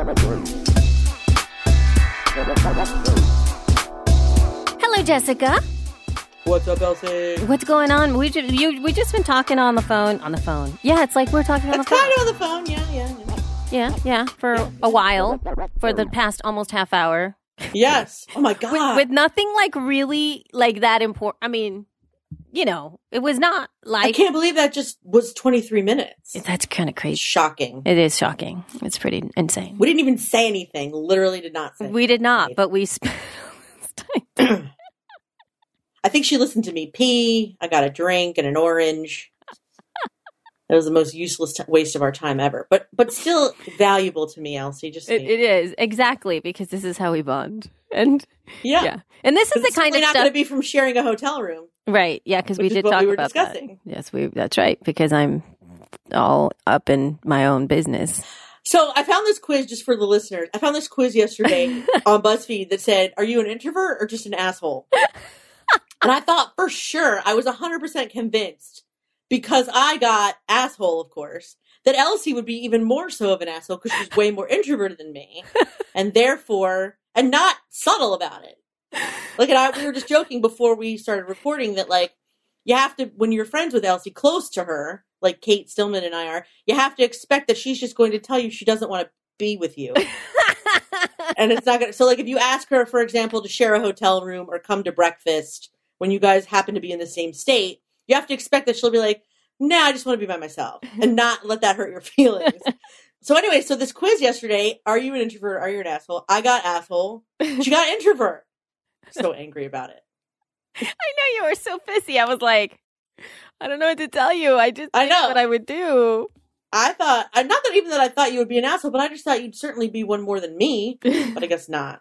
Hello, Jessica. What's up, Elsie? What's going on? We just been talking on the phone. On the phone. Yeah, it's like we're talking on the phone. Kind of on the phone, yeah. For a while. For the past almost half hour. Yes. Oh, my God. With nothing, like, really, like, that important. I mean, you know, it was not like... I can't believe that just was 23 minutes. That's kind of crazy. Shocking. It is shocking. It's pretty insane. We didn't even say anything. Literally did not say We did not, anything. but we spent time. I think she listened to me pee. I got a drink and an orange. It was the most useless waste of our time ever. But still valuable to me, Elsie. Just it is. Exactly, because this is how we bond. And yeah. And this is the kind of not stuff... going to be from sharing a hotel room. Right. Yeah, because we did talk about discussing. That. Yes, that's right, because I'm all up in my own business. So I found this quiz just for the listeners. I found this quiz yesterday on BuzzFeed that said, are you an introvert or just an asshole? And I thought for sure, I was 100% convinced, because I got asshole, of course, that Elsie would be even more so of an asshole because she's way more introverted than me. And therefore, and not subtle about it. Like, we were just joking before we started recording that, like, you have to, when you're friends with Elsie, close to her, like Kate Stillman and I are, you have to expect that she's just going to tell you she doesn't want to be with you. And it's not going to, so like if you ask her, for example, to share a hotel room or come to breakfast when you guys happen to be in the same state, you have to expect that she'll be like, nah, I just want to be by myself and not let that hurt your feelings. So anyway, so this quiz yesterday, are you an introvert? Are you an asshole? I got asshole. She got introvert. So angry about it. I know, you were so pissy. I was like, I don't know what to tell you. I know what I would do. I thought, not that even that I thought you would be an asshole, but I just thought you'd certainly be one more than me. But I guess not.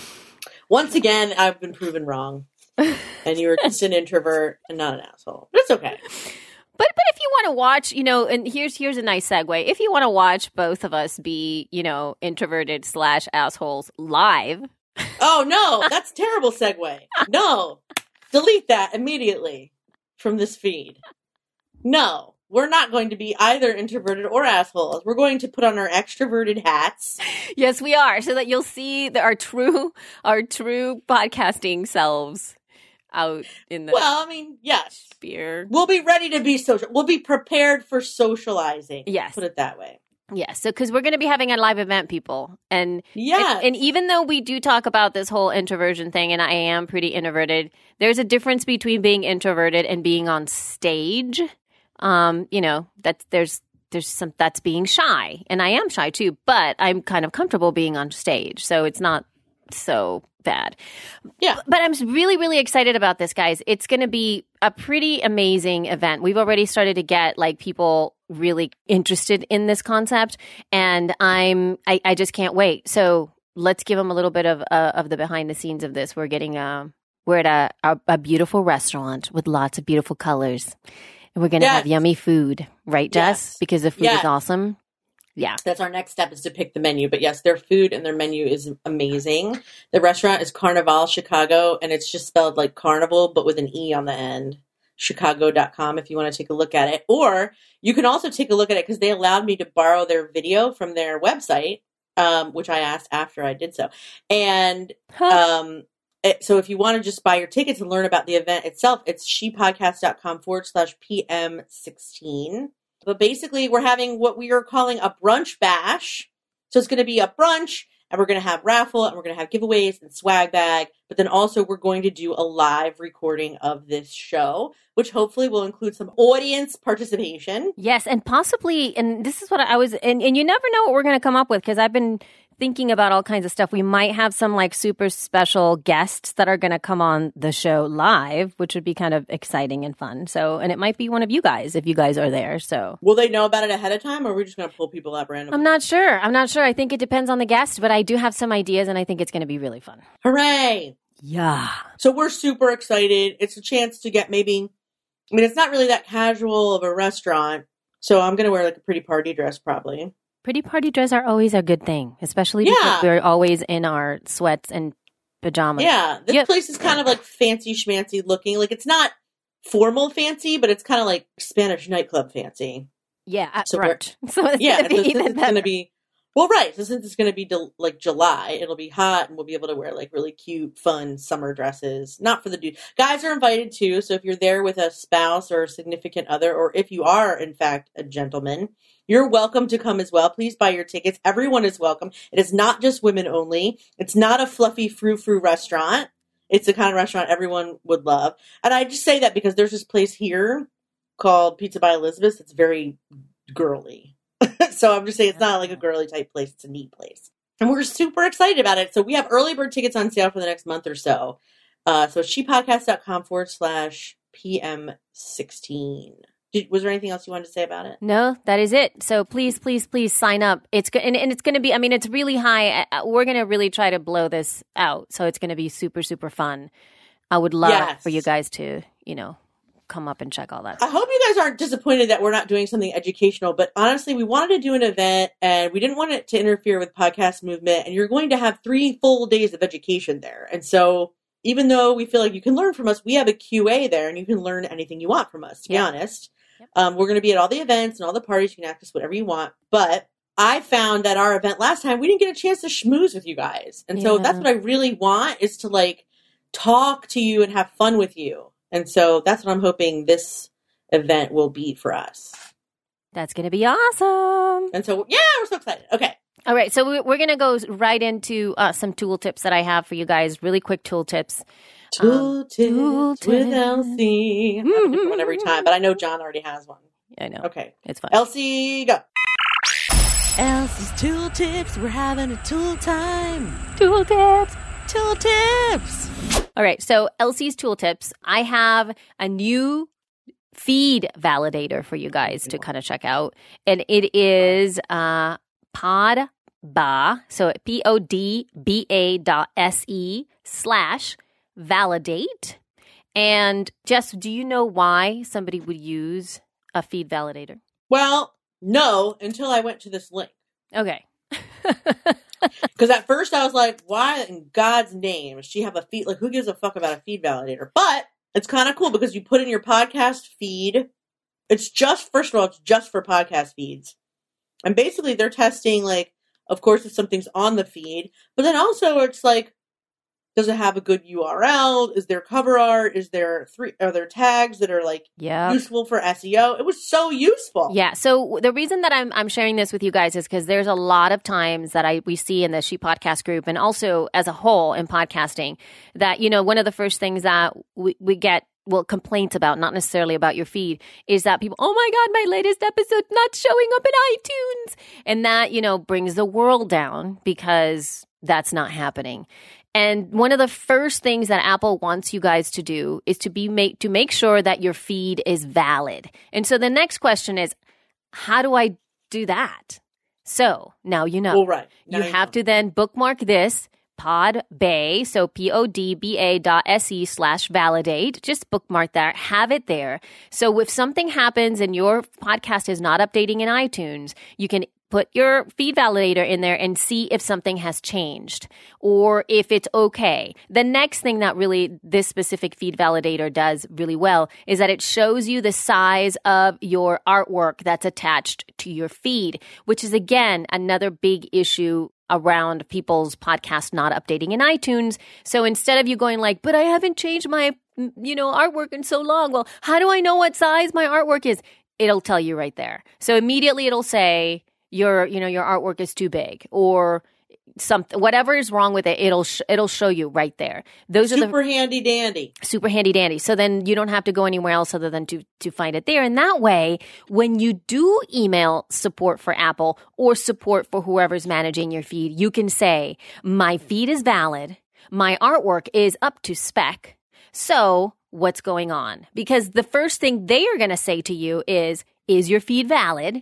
Once again, I've been proven wrong. And you were just an introvert and not an asshole. But it's okay. But if you want to watch, you know, and here's a nice segue. If you want to watch both of us be, you know, introverted / assholes live. Oh, no, that's a terrible segue. No, delete that immediately from this feed. No, we're not going to be either introverted or assholes. We're going to put on our extroverted hats. Yes, we are, so that you'll see our true podcasting selves out in the yes. sphere. We'll be ready to be social. We'll be prepared for socializing. Yes. Put it that way. Yes, so because we're going to be having a live event, people. And yes. And even though we do talk about this whole introversion thing, and I am pretty introverted, there's a difference between being introverted and being on stage. You know, there's some that's being shy, and I am shy too, but I'm kind of comfortable being on stage, so it's not so bad. Yeah. But I'm really, really excited about this, guys. It's going to be a pretty amazing event. We've already started to get like people really interested in this concept, and I just can't wait. So let's give them a little bit of the behind the scenes of this. We're at a beautiful restaurant with lots of beautiful colors. And we're going to have yummy food, right, Jess? Yes. Because the food is awesome. Yeah. That's our next step, is to pick the menu. But yes, their food and their menu is amazing. The restaurant is Carnival Chicago, and it's just spelled like carnival, but with an E on the end. Chicago.com if you want to take a look at it. Or you can also take a look at it because they allowed me to borrow their video from their website, which I asked after I did so. And so if you want to just buy your tickets and learn about the event itself, it's shepodcast.com/PM16. But basically, we're having what we are calling a brunch bash. So it's going to be a brunch, and we're going to have raffle, and we're going to have giveaways and swag bag. But then also we're going to do a live recording of this show, which hopefully will include some audience participation. Yes, and possibly, and this is what I was, and you never know what we're going to come up with, because I've been thinking about all kinds of stuff. We might have some like super special guests that are going to come on the show live, which would be kind of exciting and fun. So, and it might be one of you guys if you guys are there. So, will they know about it ahead of time, or are we just going to pull people up randomly? I'm not sure. I think it depends on the guest, but I do have some ideas, and I think it's going to be really fun. Hooray! Yeah. So we're super excited. It's a chance to get it's not really that casual of a restaurant. So I'm going to wear like a pretty party dress probably. Pretty party dress are always a good thing, especially because we're always in our sweats and pajamas. Yeah, this place is kind of like fancy schmancy looking. Like it's not formal fancy, but it's kind of like Spanish nightclub fancy. Yeah, at so brunch. So it's it's going to be Well, right. So since it's going to be like July, it'll be hot and we'll be able to wear like really cute, fun summer dresses. Not for the dude. Guys are invited too. So if you're there with a spouse or a significant other, or if you are in fact a gentleman, you're welcome to come as well. Please buy your tickets. Everyone is welcome. It is not just women only. It's not a fluffy frou-frou restaurant. It's the kind of restaurant everyone would love. And I just say that because there's this place here called Pizza by Elizabeth that's very girly. So I'm just saying it's not like a girly type place. It's a neat place. And we're super excited about it. So we have early bird tickets on sale for the next month or so. So shepodcast.com/PM16. Was there anything else you wanted to say about it? No, that is it. So please, please, please sign up. It's and it's going to be, I mean, it's really high. We're going to really try to blow this out. So it's going to be super, super fun. I would love for you guys to, come up and check all that stuff. I hope you guys aren't disappointed that we're not doing something educational, but honestly, we wanted to do an event and we didn't want it to interfere with podcast movement. And you're going to have 3 full days of education there. And so even though we feel like you can learn from us, we have a QA there and you can learn anything you want from us, to be honest. Yep. We're going to be at all the events and all the parties. You can ask us whatever you want. But I found at our event last time, we didn't get a chance to schmooze with you guys. And so that's what I really want, is to like talk to you and have fun with you. And so that's what I'm hoping this event will be for us. That's going to be awesome. And so, yeah, we're so excited. Okay. All right. So we're going to go right into some tool tips that I have for you guys. Really quick tool tips. Tool tips with Elsie. I have a different one every time, but I know John already has one. I know. Okay. It's fun. Elsie, go. Elsie's tool tips. We're having a tool time. Tool tips. Tool tips. All right. So Elsie's tool tips. I have a new feed validator for you guys to kind of check out. And it is Podba. So podba.se/validate. And Jess, do you know why somebody would use a feed validator? Well, no, until I went to this link. Okay. Because at first I was like, why in God's name does she have a feed? Like, who gives a fuck about a feed validator? But it's kind of cool because you put in your podcast feed. It's just, first of all, it's just for podcast feeds. And basically they're testing, like, of course, if something's on the feed, but then also it's like, does it have a good URL? Is there cover art? Are there tags that are like useful for SEO? It was so useful. Yeah. So the reason that I'm sharing this with you guys is because there's a lot of times that we see in the She Podcast group and also as a whole in podcasting that, one of the first things that we get complaints about, not necessarily about your feed, is that people, oh my God, my latest episode's not showing up in iTunes. And that, brings the world down because that's not happening. And one of the first things that Apple wants you guys to do is to make sure that your feed is valid. And so the next question is, how do I do that? So now you know. Well, right. You have to then bookmark this Podba, so podba.se/validate. Just bookmark that, have it there. So if something happens and your podcast is not updating in iTunes, you can put your feed validator in there and see if something has changed or if it's okay. The next thing that really this specific feed validator does really well is that it shows you the size of your artwork that's attached to your feed, which is, again, another big issue around people's podcasts not updating in iTunes. So instead of you going like, but I haven't changed my, artwork in so long. Well, how do I know what size my artwork is? It'll tell you right there. So immediately it'll say, your artwork is too big or something, whatever is wrong with it, it'll show you right there. Those super handy dandy. Super handy dandy. So then you don't have to go anywhere else other than to find it there. And that way, when you do email support for Apple or support for whoever's managing your feed, you can say, my feed is valid. My artwork is up to spec. So what's going on? Because the first thing they are going to say to you is your feed valid?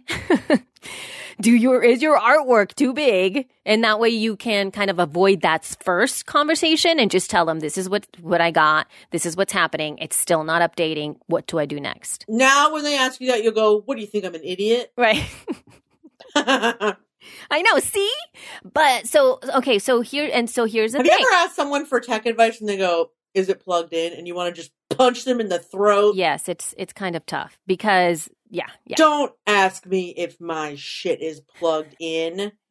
Is your artwork too big? And that way you can kind of avoid that first conversation and just tell them, this is what I got. This is what's happening. It's still not updating. What do I do next? Now, when they ask you that, you'll go, what do you think? I'm an idiot? Right. I know. See? But so here's the thing. Have you ever asked someone for tech advice and they go, is it plugged in? And you want to just punch them in the throat? Yes, it's kind of tough because, yeah. Don't ask me if my shit is plugged in.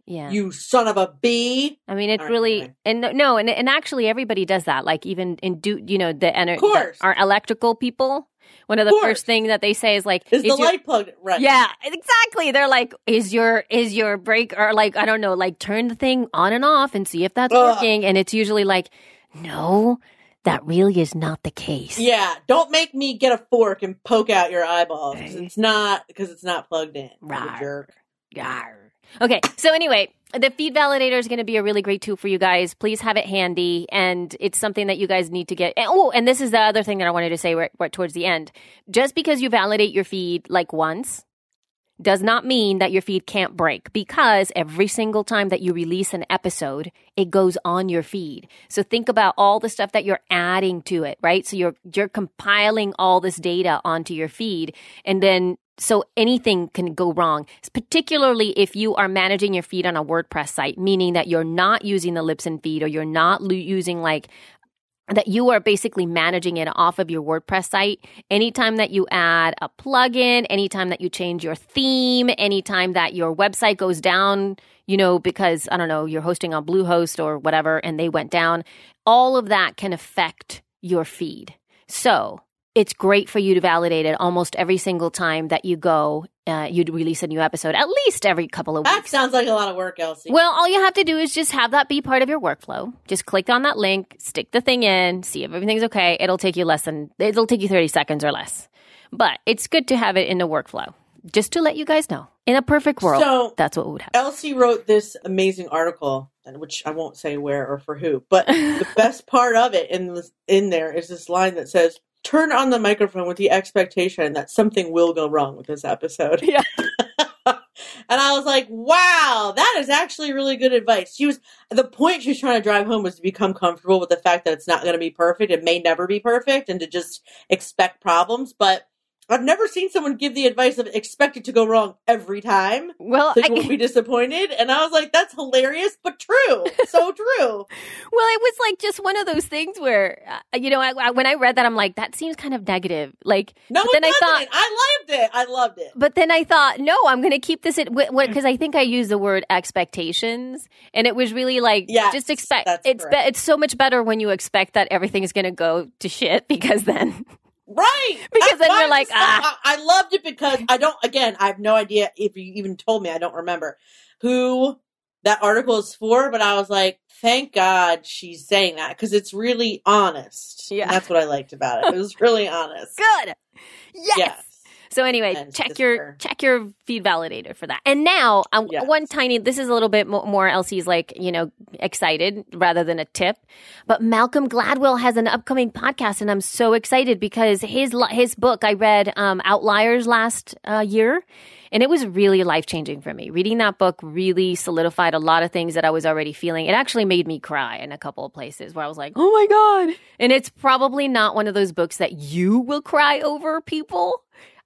Yeah. You son of a bee. I mean, it All right, really, anyway. and no, and actually everybody does that. Like even in Of course. our electrical people, one of the Of course. first thing that they say is like, Is the your- light plugged? Right. Yeah, exactly. They're like, is your brake, or like, I don't know, like turn the thing on and off and see if that's Ugh. working. And it's usually like, no, that really is not the case. Yeah. Don't make me get a fork and poke out your eyeballs because it's not plugged in. You Rawr. jerk. Yarr. Okay, so anyway, the feed validator is going to be a really great tool for you guys. Please have it handy, and it's something that you guys need to get. And this is the other thing that I wanted to say right towards the end. Just because you validate your feed like once does not mean that your feed can't break, because every single time that you release an episode, it goes on your feed. So think about all the stuff that you're adding to it, right? So you're compiling all this data onto your feed, and then so anything can go wrong, particularly if you are managing your feed on a WordPress site, meaning that you're not using the Libsyn feed, or you're not using like that you are basically managing it off of your WordPress site. Anytime that you add a plugin, anytime that you change your theme, anytime that your website goes down, because, I don't know, you're hosting on Bluehost or whatever, and they went down, all of that can affect your feed. So it's great for you to validate it almost every single time that you go, you'd release a new episode, at least every couple of weeks. That sounds like a lot of work, Elsie. Well, all you have to do is just have that be part of your workflow. Just click on that link, stick the thing in, see if everything's okay. It'll take you 30 seconds or less. But it's good to have it in the workflow, just to let you guys know. In a perfect world, So, that's what would happen. Elsie wrote this amazing article, which I won't say where or for who, but the best part of it in there is this line that says, "Turn on the microphone with the expectation that something will go wrong with this episode." Yeah. And I was like, wow, that is actually really good advice. The point she was trying to drive home was to become comfortable with the fact that it's not going to be perfect. It may never be perfect, and to just expect problems. But I've never seen someone give the advice of expect it to go wrong every time, Well, so you won't be disappointed. And I was like, that's hilarious, but true. So true. Well, it was like just one of those things where, when I read that, I'm like, that seems kind of negative. Like, No, but then it I wasn't. I loved it. I loved it. But then I thought, no, I'm going to keep this in, because I think I used the word expectations, and it was really like, Yes, just expect. that's It's correct. it's so much better when you expect that everything is going to go to shit, because then Right. Because That's then why you're like, I loved it because I have no idea if you even told me, I don't remember who that article is for, but I was like, thank God she's saying that, because it's really honest. Yeah. And that's what I liked about it. It was really honest. good. Yes. So anyway, And check just your her. check your feed validator for that. And now, Yes. this is a little bit more Elsie's excited rather than a tip. But Malcolm Gladwell has an upcoming podcast, and I'm so excited because his book, I read Outliers last year, and it was really life-changing for me. Reading that book really solidified a lot of things that I was already feeling. It actually made me cry in a couple of places where I was like, oh my God. And it's probably not one of those books that you will cry over, people.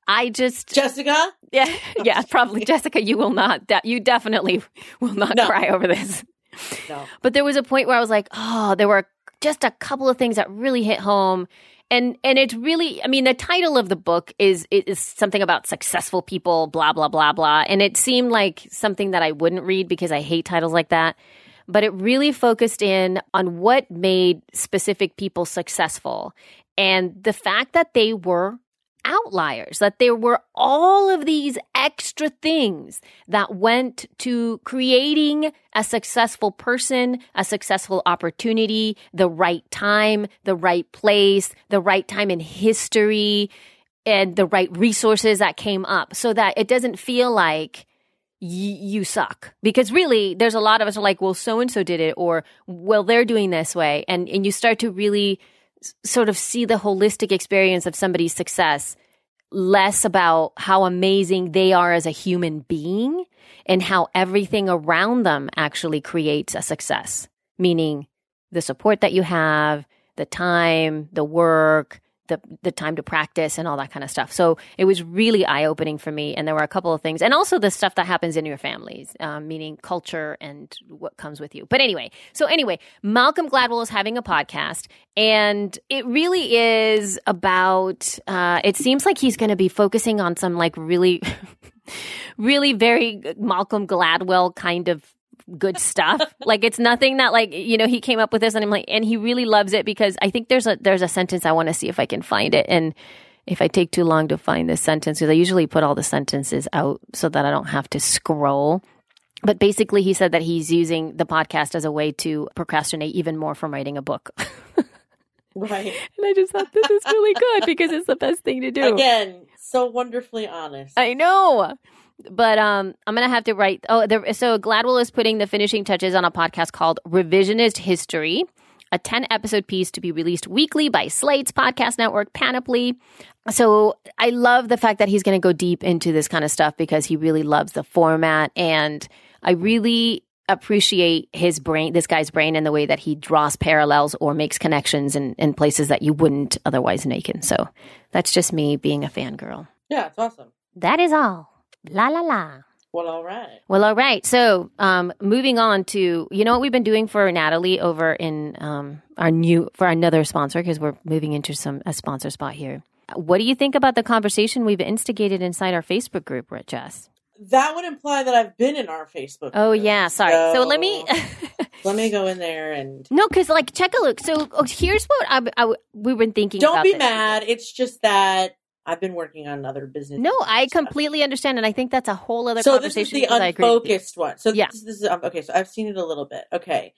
Jessica? Yeah, probably. Jessica, you will not. You definitely will not No. cry over this. No. But there was a point where I was like, oh, there were just a couple of things that really hit home. And it's really, I mean, the title of the book is something about successful people, blah, blah, blah, blah. And it seemed like something that I wouldn't read because I hate titles like that. But it really focused in on what made specific people successful. And the fact that they were outliers, that there were all of these extra things that went to creating a successful person, a successful opportunity, the right time, the right place, the right time in history, and the right resources that came up, so that it doesn't feel like you suck. Because really, there's a lot of us are like, well, so-and-so did it, or, well, they're doing this way. And you start to really sort of see the holistic experience of somebody's success, less about how amazing they are as a human being and how everything around them actually creates a success, meaning the support that you have, the time, the work, the time to practice and all that kind of stuff. So it was really eye-opening for me. And there were a couple of things. And also the stuff that happens in your families, meaning culture and what comes with you. But anyway, Malcolm Gladwell is having a podcast. And it really is about, it seems like he's going to be focusing on some like really, really very Malcolm Gladwell kind of good stuff. Like it's nothing that like, he came up with this and I'm like, and he really loves it because I think there's a sentence I want to see if I can find it. And if I take too long to find this sentence, because I usually put all the sentences out so that I don't have to scroll. But basically he said that he's using the podcast as a way to procrastinate even more from writing a book. Right. And I just thought this is really good because it's the best thing to do. Again, so wonderfully honest. I know. But I'm going to have to write. So Gladwell is putting the finishing touches on a podcast called Revisionist History, a 10-episode piece to be released weekly by Slate's podcast network, Panoply. So I love the fact that he's going to go deep into this kind of stuff because he really loves the format. And I really appreciate this guy's brain and the way that he draws parallels or makes connections in places that you wouldn't otherwise make. And so that's just me being a fangirl. Yeah, it's awesome. That is all. La la la. Well, all right. Well, all right. So moving on to, what we've been doing for Natalie over in for another sponsor, because we're moving into a sponsor spot here. What do you think about the conversation we've instigated inside our Facebook group, Jess? That would imply that I've been in our Facebook group. Oh, yeah. Sorry. So let me... let me go in there and... No, because check a look. So here's what we've been thinking about. Don't be mad. It's just that I've been working on other business. No, I completely understand. And I think that's a whole other conversation. So this is the unfocused one. So yeah. This is... Okay, so I've seen it a little bit. Okay.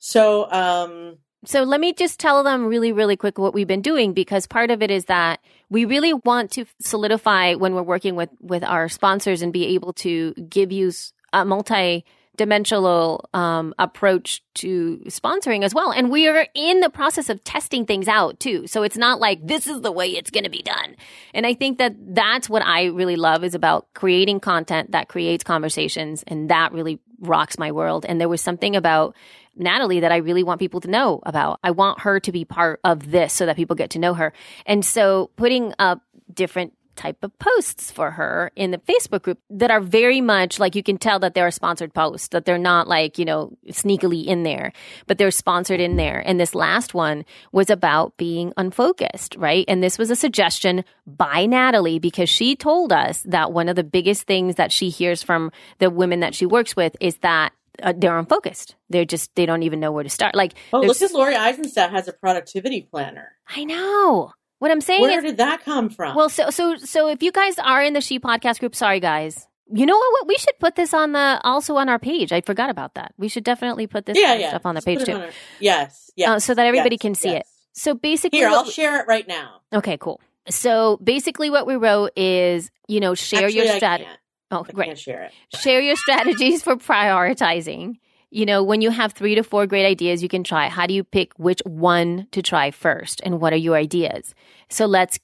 So... So let me just tell them really, really quick what we've been doing, because part of it is that we really want to solidify when we're working with our sponsors and be able to give you a multi-dimensional approach to sponsoring as well. And we are in the process of testing things out too. So it's not like this is the way it's going to be done. And I think that that's what I really love is about creating content that creates conversations. And that really rocks my world. And there was something about Natalie that I really want people to know about. I want her to be part of this so that people get to know her. And so putting up different type of posts for her in the Facebook group that are very much like you can tell that they're a sponsored post, that they're not sneakily in there, but they're sponsored in there. And this last one was about being unfocused, right? And this was a suggestion by Natalie because she told us that one of the biggest things that she hears from the women that she works with is that they're unfocused. They don't even know where to start. Look at Lori Eisenstadt has a productivity planner. I know. What I'm saying Where did that come from? Well, so if you guys are in the She Podcast group, sorry guys. You know what? We should put this also on our page. I forgot about that. We should definitely put this stuff on the page too. Yes. So that everybody can see it. So basically, I'll share it right now. Okay, cool. So basically, what we wrote is, share your strategy. Oh, great. I can't share it. Share your strategies for prioritizing. When you have 3 to 4 great ideas you can try, how do you pick which one to try first? And what are your ideas? So let's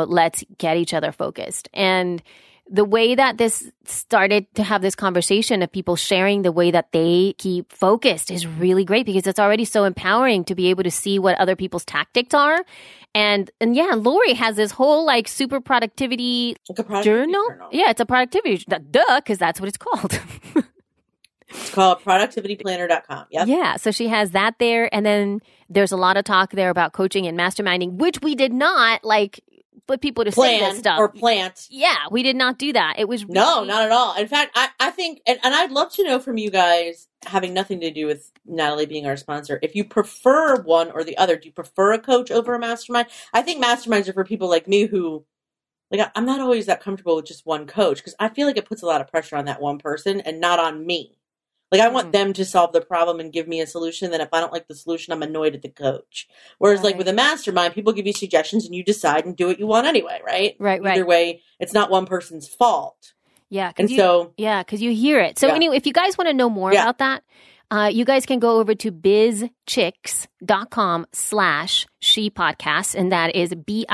get each other focused. And the way that this started to have this conversation of people sharing the way that they keep focused is really great because it's already so empowering to be able to see what other people's tactics are. And yeah, Lori has this whole super productivity journal. Yeah, it's a productivity, because that's what it's called. It's called productivityplanner.com. Yep. Yeah. So she has that there. And then there's a lot of talk there about coaching and masterminding, which we did not put people to say this stuff. Or plant. Yeah. We did not do that. It was No, not at all. In fact, I think, and I'd love to know from you guys, having nothing to do with Natalie being our sponsor, if you prefer one or the other. Do you prefer a coach over a mastermind? I think masterminds are for people like me who, I'm not always that comfortable with just one coach because I feel like it puts a lot of pressure on that one person and not on me. I want them to solve the problem and give me a solution. Then if I don't like the solution, I'm annoyed at the coach. Whereas with a mastermind, people give you suggestions and you decide and do what you want anyway, right? Right. Either way, it's not one person's fault. Yeah. Because you hear it. So anyway, if you guys want to know more about that, you guys can go over to bizchix.com/shepodcasts. And that is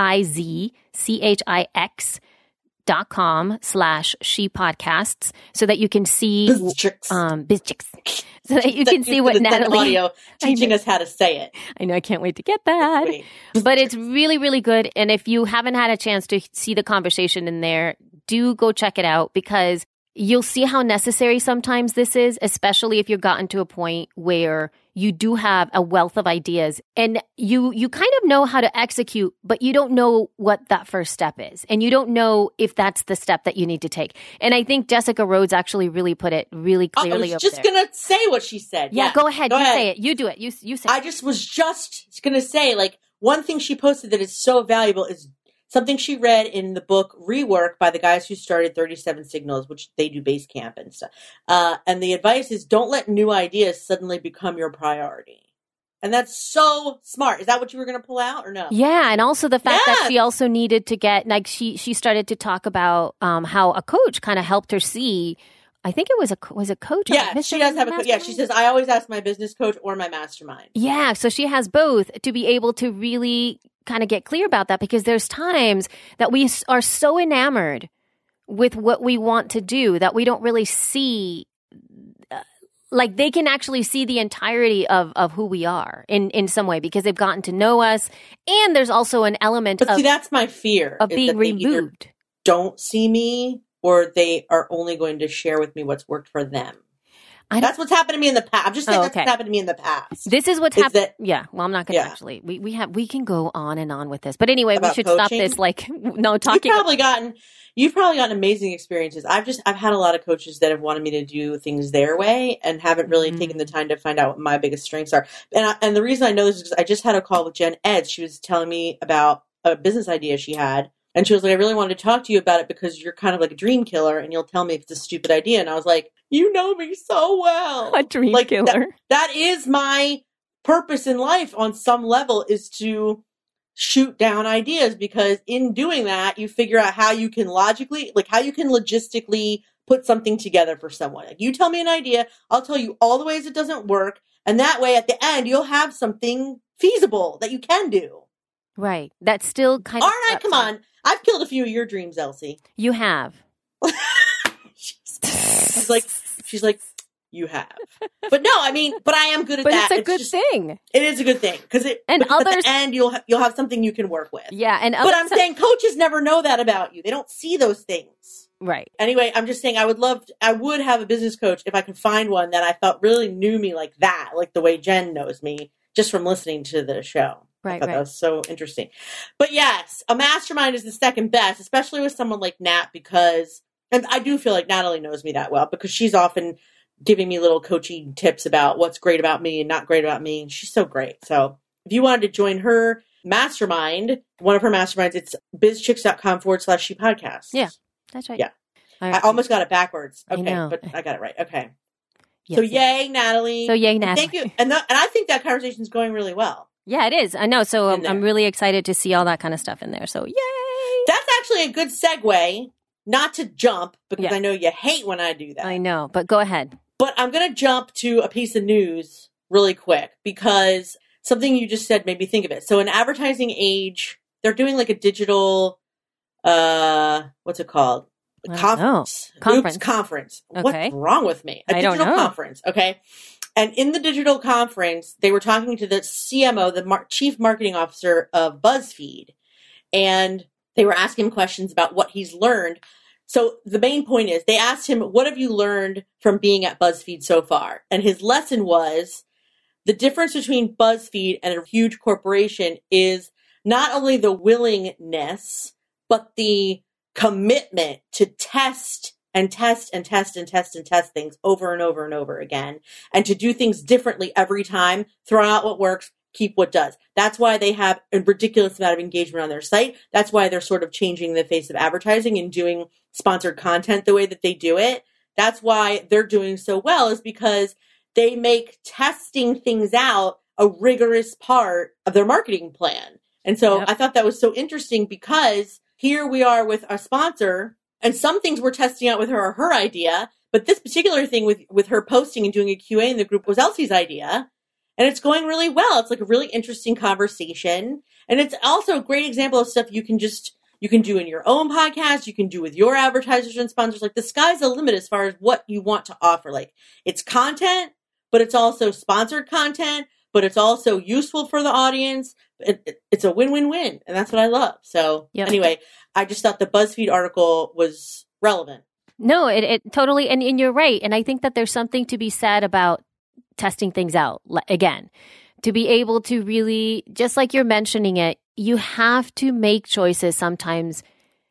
bizchix.com/shepodcasts so that you can see bizchix. So that you can see what Natalie audio teaching us how to say it. I know, I can't wait to get that. But it's really, really good. And if you haven't had a chance to see the conversation in there, do go check it out because you'll see how necessary sometimes this is, especially if you've gotten to a point where you do have a wealth of ideas and you kind of know how to execute, but you don't know what that first step is. And you don't know if that's the step that you need to take. And I think Jessica Rhodes actually really put it really clearly. I was just going to say what she said. Yeah, go ahead. Say it. You do it. You say it. I just was just going to say, like, one thing she posted that is so valuable is something she read in the book Rework by the guys who started 37 Signals, which they do base camp and stuff. And the advice is don't let new ideas suddenly become your priority. And that's so smart. Is that what you were going to pull out or no? Yeah. And also the fact that she also needed to get, like, she started to talk about how a coach kind of helped her see. I think it was a coach. Yeah, she does have a coach. Yeah, she says, I always ask my business coach or my mastermind. Yeah. So she has both to be able to really kind of get clear about that, because there's times that we are so enamored with what we want to do that we don't really see, like they can actually see the entirety of who we are in some way because they've gotten to know us. And there's also an element but see, that's my fear of being removed. Don't see me, or they are only going to share with me what's worked for them. That's what's happened to me in the past. I'm just saying that's what's happened to me in the past. This is what's happened. Yeah. Well, I'm not going to actually. We can go on and on with this, but anyway, we should stop this. Like, no talking. You've probably gotten amazing experiences. I've had a lot of coaches that have wanted me to do things their way and haven't really taken the time to find out what my biggest strengths are. And the reason I know this is because I just had a call with Jen Eds. She was telling me about a business idea she had. And she was like, I really wanted to talk to you about it because you're kind of like a dream killer and you'll tell me if it's a stupid idea. And I was like, you know me so well. A dream killer. That is my purpose in life on some level, is to shoot down ideas, because in doing that, you figure out how you can logistically put something together for someone. Like, you tell me an idea, I'll tell you all the ways it doesn't work. And that way at the end, you'll have something feasible that you can do. Right. That's still kind of... Aren't I? Come on. I've killed a few of your dreams, Elsie. You have. She's like, you have. But no, I mean, but I am good at that. But it's a good thing. It is a good thing. Because at the end, you'll have something you can work with. Yeah. But I'm saying coaches never know that about you. They don't see those things. Right. Anyway, I'm just saying I would have a business coach if I could find one that I felt really knew me like that, like the way Jen knows me, just from listening to the show. Right, I thought that was so interesting. But yes, a mastermind is the second best, especially with someone like Nat, and I do feel like Natalie knows me that well, because she's often giving me little coaching tips about what's great about me and not great about me. And she's so great. So if you wanted to join her mastermind, one of her masterminds, it's bizchicks.com/she podcast. Yeah, that's right. Yeah. I almost got it backwards. Okay, but I got it right. Okay. Yes, so yay, Natalie. Thank you. And I think that conversation's going really well. Yeah, it is. I know. So I'm really excited to see all that kind of stuff in there. So yay! That's actually a good segue, not to jump, because I know you hate when I do that. I know, but go ahead. But I'm going to jump to a piece of news really quick, because something you just said made me think of it. So in advertising age, they're doing like a digital, what's it called? Conference. Conference. Okay. What's wrong with me? A digital conference. Okay. And in the digital conference, they were talking to the CMO, the chief marketing officer of BuzzFeed, and they were asking him questions about what he's learned. So the main point is they asked him, what have you learned from being at BuzzFeed so far? And his lesson was the difference between BuzzFeed and a huge corporation is not only the willingness, but the commitment to test things over and over and over again, and to do things differently every time, throw out what works, keep what does. That's why they have a ridiculous amount of engagement on their site. That's why they're sort of changing the face of advertising and doing sponsored content the way that they do it. That's why they're doing so well, is because they make testing things out a rigorous part of their marketing plan. And so I thought that was so interesting, because here we are with our sponsor, and some things we're testing out with her are her idea, but this particular thing with her posting and doing a QA in the group was Elsie's idea, and it's going really well. It's like a really interesting conversation, and it's also a great example of stuff you can do in your own podcast, you can do with your advertisers and sponsors. Like, the sky's the limit as far as what you want to offer. Like, it's content, but it's also sponsored content, but it's also useful for the audience. It's a win-win-win, and that's what I love. So anyway, I just thought the BuzzFeed article was relevant. No, it totally, and you're right. And I think that there's something to be said about testing things out again, to be able to really, just like you're mentioning it, you have to make choices sometimes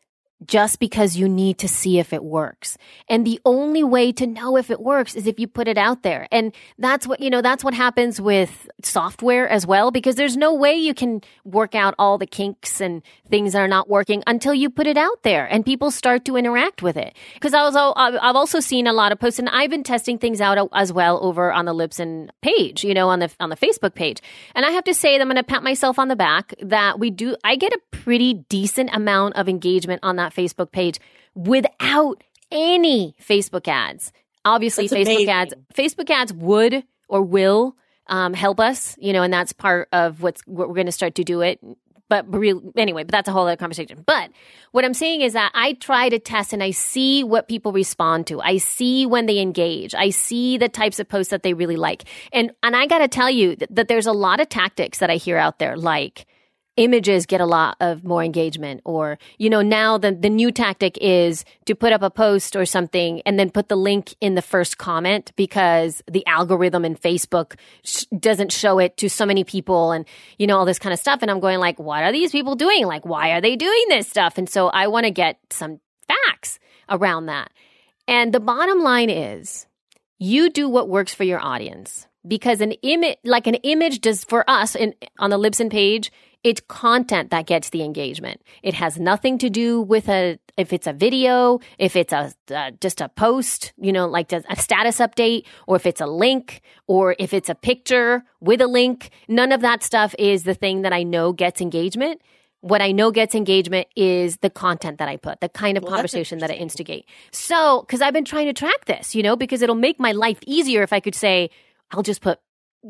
just because you need to see if it works. And the only way to know if it works is if you put it out there. And that's what happens with software as well, because there's no way you can work out all the kinks and things that are not working until you put it out there and people start to interact with it. Because I've also seen a lot of posts, and I've been testing things out as well over on the Libsyn page, on the Facebook page. And I have to say that I'm going to pat myself on the back that I get a pretty decent amount of engagement on that Facebook page without any Facebook ads. Obviously, That's amazing. Facebook ads would or will help us, and that's part of what we're going to start to do it. But that's a whole other conversation. But what I'm saying is that I try to test and I see what people respond to. I see when they engage. I see the types of posts that they really like. And I got to tell you that there's a lot of tactics that I hear out there, like images get a lot of more engagement, or, now the new tactic is to put up a post or something and then put the link in the first comment because the algorithm in Facebook doesn't show it to so many people and, all this kind of stuff. And I'm going like, what are these people doing? Like, why are they doing this stuff? And so I want to get some facts around that. And the bottom line is you do what works for your audience, because an image does for us on the Libsyn page. It's content that gets the engagement. It has nothing to do with if it's a video, if it's just a post, like a status update, or if it's a link, or if it's a picture with a link. None of that stuff is the thing that I know gets engagement. What I know gets engagement is the content that I put, the kind of conversation that I instigate. So, because I've been trying to track this, because it'll make my life easier if I could say, I'll just put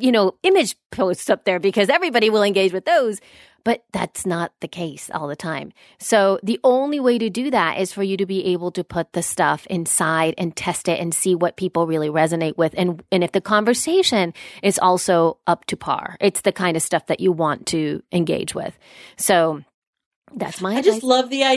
image posts up there because everybody will engage with those. But that's not the case all the time. So the only way to do that is for you to be able to put the stuff inside and test it and see what people really resonate with. And if the conversation is also up to par, it's the kind of stuff that you want to engage with. So that's my advice. I just love the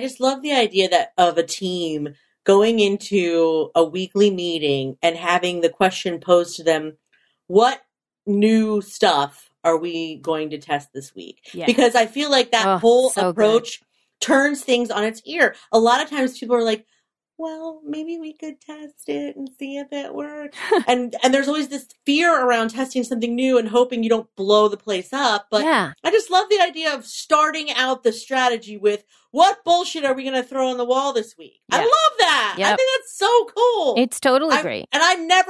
idea that of a team going into a weekly meeting and having the question posed to them, what new stuff are we going to test this week? Yeah. Because I feel like that whole approach turns things on its ear. A lot of times people are like, well, maybe we could test it and see if it works. and there's always this fear around testing something new and hoping you don't blow the place up. But yeah. I just love the idea of starting out the strategy with, what bullshit are we going to throw on the wall this week? Yeah. I love that. Yep. I think that's so cool. It's totally great. And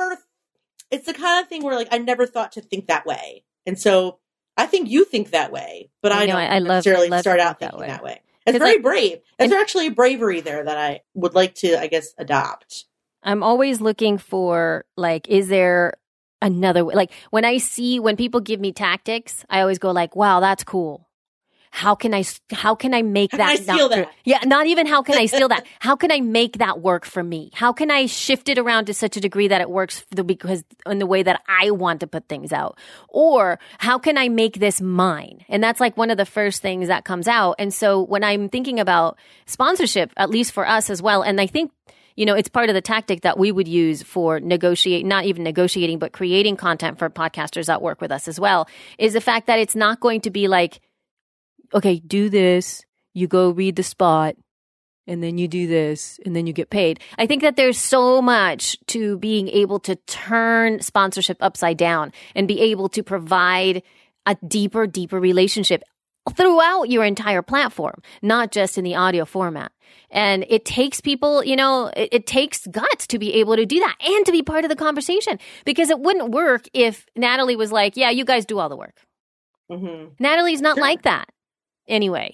it's the kind of thing where I never thought to think that way. And so I think you think that way, but I don't necessarily start out thinking that way. It's very brave. There's actually a bravery there that I would like to, I guess, adopt. I'm always looking for, is there another way? When people give me tactics, I always go like, wow, that's cool. How can I make that? How can I steal that? Yeah, not even how can I steal that? How can I make that work for me? How can I shift it around to such a degree that it works because in the way that I want to put things out? Or how can I make this mine? And that's one of the first things that comes out. And so when I'm thinking about sponsorship, at least for us as well, and I think it's part of the tactic that we would use for not even negotiating, but creating content for podcasters that work with us as well, is the fact that it's not going to be like, okay, do this, you go read the spot, and then you do this, and then you get paid. I think that there's so much to being able to turn sponsorship upside down and be able to provide a deeper relationship throughout your entire platform, not just in the audio format. And it takes people, it takes guts to be able to do that and to be part of the conversation, because it wouldn't work if Natalie was like, yeah, you guys do all the work. Mm-hmm. Natalie's not like that. Anyway,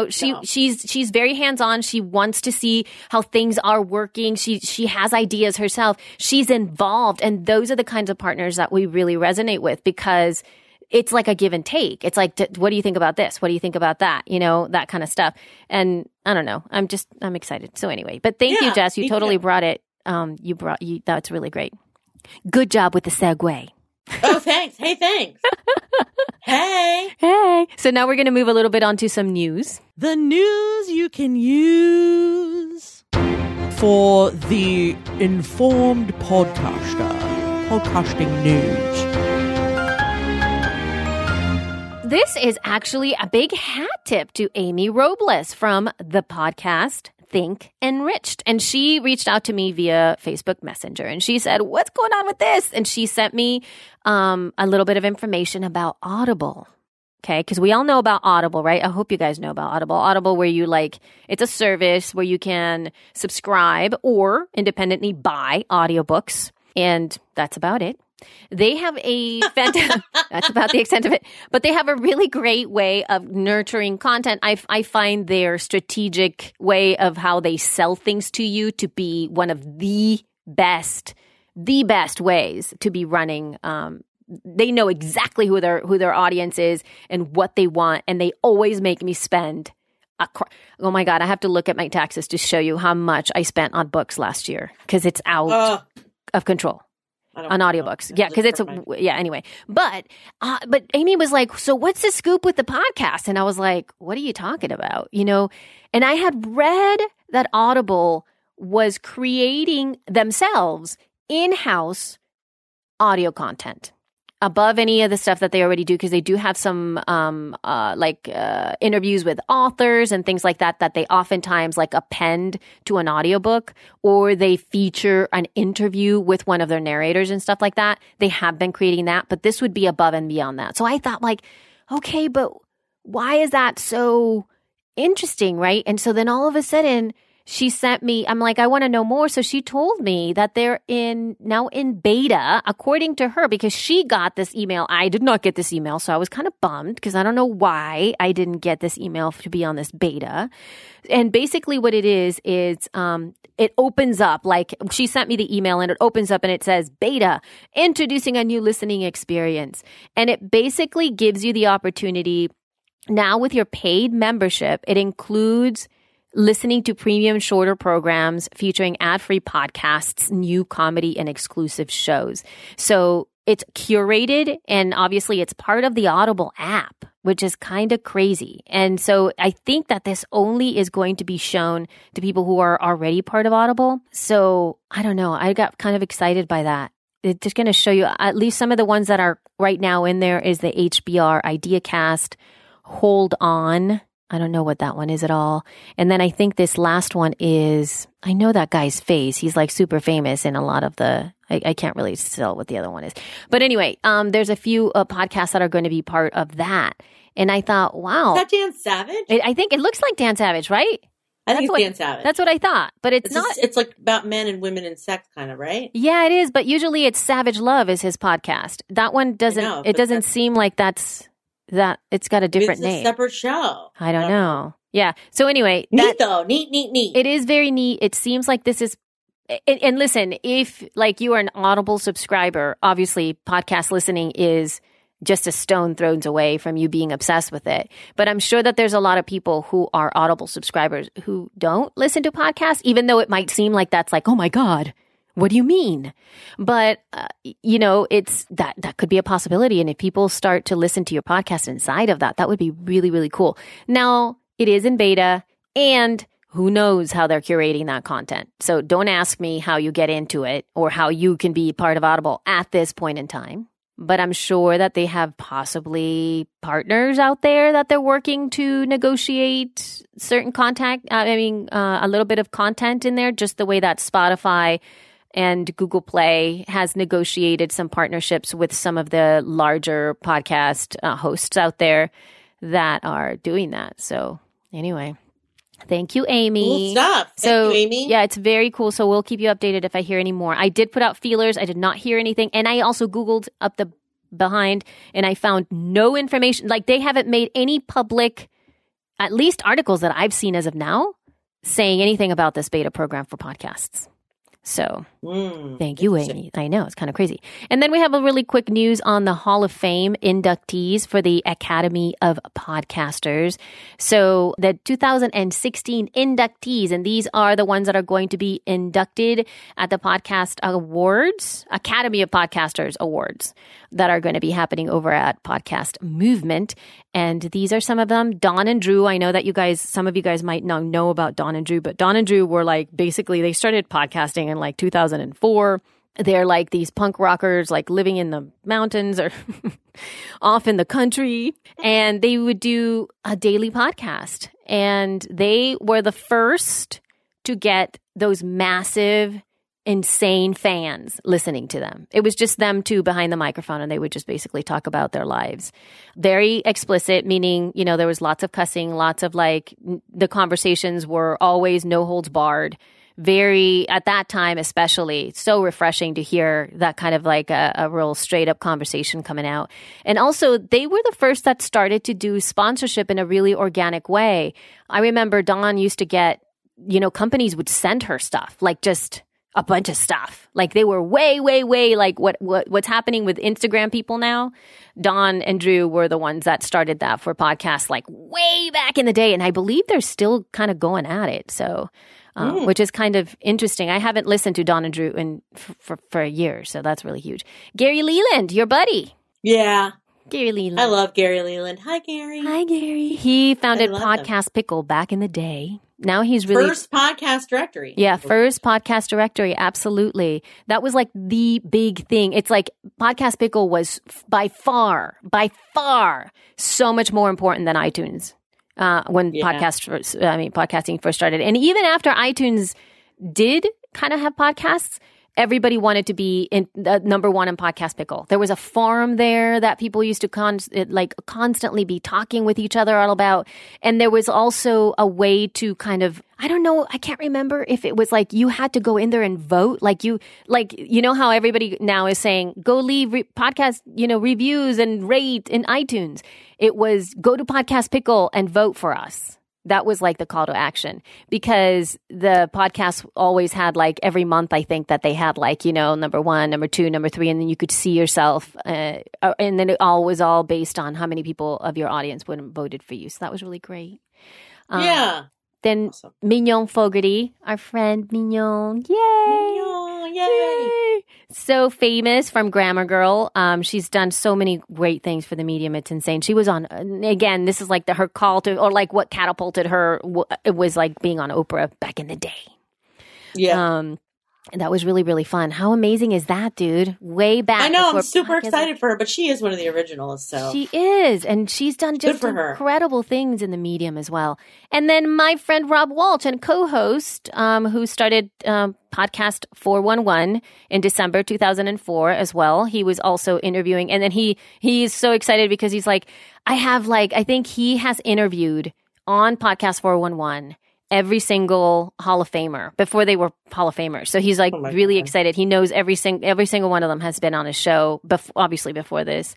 she's very hands-on. She wants to see how things are working. She has ideas herself. She's involved. And those are the kinds of partners that we really resonate with, because it's like a give and take. It's like, what do you think about this? What do you think about that? That kind of stuff. And I don't know. I'm excited. So anyway, but thank you, Jess. You totally brought it. That's really great. Good job with the segue. Oh, thanks. Hey, thanks. Hey. So now we're going to move a little bit onto some news. The news you can use. for the informed podcaster. Podcasting news. This is actually a big hat tip to Amy Robles from the podcast Think Enriched. And she reached out to me via Facebook Messenger and she said, what's going on with this? And she sent me a little bit of information about Audible. Okay, because we all know about Audible, right? I hope you guys know about Audible. Audible where you it's a service where you can subscribe or independently buy audiobooks. And that's about it. They have that's about the extent of it, but they have a really great way of nurturing content. I find their strategic way of how they sell things to you to be one of the best ways to be running. They know exactly who their audience is and what they want, and they always make me spend oh my God, I have to look at my taxes to show you how much I spent on books last year because it's out of control. On audiobooks. Yeah, because anyway. But Amy was like, so what's the scoop with the podcast? And I was like, what are you talking about? And I had read that Audible was creating themselves in-house audio content above any of the stuff that they already do, because they do have some interviews with authors and things like that they oftentimes append to an audiobook, or they feature an interview with one of their narrators and stuff like that. They have been creating that, but this would be above and beyond that. So I thought okay, but why is that so interesting, right? And so then all of a sudden she sent me, I'm like, I want to know more. So she told me that they're now in beta, according to her, because she got this email. I did not get this email. So I was kind of bummed because I don't know why I didn't get this email to be on this beta. And basically what it is it opens up, she sent me the email and it opens up and it says beta, introducing a new listening experience. And it basically gives you the opportunity now with your paid membership. It includes listening to premium shorter programs featuring ad-free podcasts, new comedy, and exclusive shows. So it's curated, and obviously it's part of the Audible app, which is kind of crazy. And so I think that this only is going to be shown to people who are already part of Audible. So I don't know. I got kind of excited by that. It's just going to show you at least some of the ones that are right now in there is the HBR IdeaCast, Hold On. I don't know what that one is at all. And then I think this last one is, I know that guy's face. He's super famous in a lot of I can't really tell what the other one is. But anyway, there's a few podcasts that are going to be part of that. And I thought, wow. Is that Dan Savage? I think it looks like Dan Savage, right? I think it's Dan Savage. That's what I thought. But it's not. It's about men and women and sex kind of, right? Yeah, it is. But usually it's Savage Love is his podcast. That one doesn't seem like that's. That it's got a different name. It's a separate show. I don't know. Yeah. So anyway. Neat though. Neat. It is very neat. It seems like this is, and listen, if you are an Audible subscriber, obviously podcast listening is just a stone thrown away from you being obsessed with it. But I'm sure that there's a lot of people who are Audible subscribers who don't listen to podcasts, even though it might seem like that's oh my God. What do you mean? But, it's that could be a possibility. And if people start to listen to your podcast inside of that would be really, really cool. Now, it is in beta, and who knows how they're curating that content. So don't ask me how you get into it or how you can be part of Audible at this point in time. But I'm sure that they have possibly partners out there that they're working to negotiate certain a little bit of content in there, just the way that Spotify and Google Play has negotiated some partnerships with some of the larger podcast hosts out there that are doing that. So anyway, thank you, Amy. Cool stuff. Thank you, Amy. Yeah, it's very cool. So we'll keep you updated if I hear any more. I did put out feelers. I did not hear anything. And I also Googled up the behind and I found no information. They haven't made any public, at least articles that I've seen as of now, saying anything about this beta program for podcasts. So Thank you, Amy. I know, it's kind of crazy. And then we have a really quick news on the Hall of Fame inductees for the Academy of Podcasters. So the 2016 inductees, and these are the ones that are going to be inducted at the Podcast Awards, Academy of Podcasters Awards, that are going to be happening over at Podcast Movement. And these are some of them. Dawn and Drew, I know that some of you guys might not know about Dawn and Drew, but Dawn and Drew were like, basically they started podcasting in like 2004. They're like these punk rockers, like living in the mountains or off in the country. And they would do a daily podcast. And they were the first to get those massive, insane fans listening to them. It was just them two behind the microphone, and they would just basically talk about their lives. Very explicit, meaning, there was lots of cussing, lots of the conversations were always no holds barred. Very, at that time especially, so refreshing to hear that kind of like a real straight up conversation coming out. And also, they were the first that started to do sponsorship in a really organic way. I remember Dawn used to get, companies would send her stuff, like just a bunch of stuff. Like they were way, way, way like what's happening with Instagram people now. Dawn and Drew were the ones that started that for podcasts like way back in the day. And I believe they're still kind of going at it. So, which is kind of interesting. I haven't listened to Dawn and Drew for a year. So that's really huge. Gary Leland, your buddy. Yeah. Gary Leland. I love Gary Leland. Hi, Gary. Hi, Gary. He founded Podcast Pickle back in the day. Now he's really... First podcast directory. Yeah, first podcast directory. Absolutely. That was like the big thing. It's like Podcast Pickle was by far, so much more important than iTunes when podcasting first started. And even after iTunes did kind of have podcasts, everybody wanted to be in number one in Podcast Pickle. There was a forum there that people used to constantly be talking with each other all about. And there was also a way to kind of, I don't know, I can't remember if it was like you had to go in there and vote. You know how everybody now is saying, go leave podcast, reviews and rate in iTunes. It was go to Podcast Pickle and vote for us. That was like the call to action, because the podcast always had like every month, I think that they had like, number 1, number 2, number 3, and then you could see yourself. And then it all was all based on how many people of your audience would have voted for you. So that was really great. Yeah. Then awesome. Mignon Fogarty, our friend Mignon. Yay! Mignon, yay! So famous from Grammar Girl. She's done so many great things for the medium. It's insane. She was on, again, this is like her call to, or like what catapulted her. It was like being on Oprah back in the day. Yeah. And that was really, really fun. How amazing is that, dude? Way back. I know. I'm super excited for her, but she is one of the originals. So she is. And she's done just incredible things in the medium as well. And then my friend Rob Walsh, and co-host, who started podcast 411 in December 2004 as well. He was also interviewing. And then he is so excited because he's like, I think he has interviewed on podcast 411 every single Hall of Famer before they were Hall of Famers. So he's like really excited. He knows every single one of them has been on his show, obviously before this.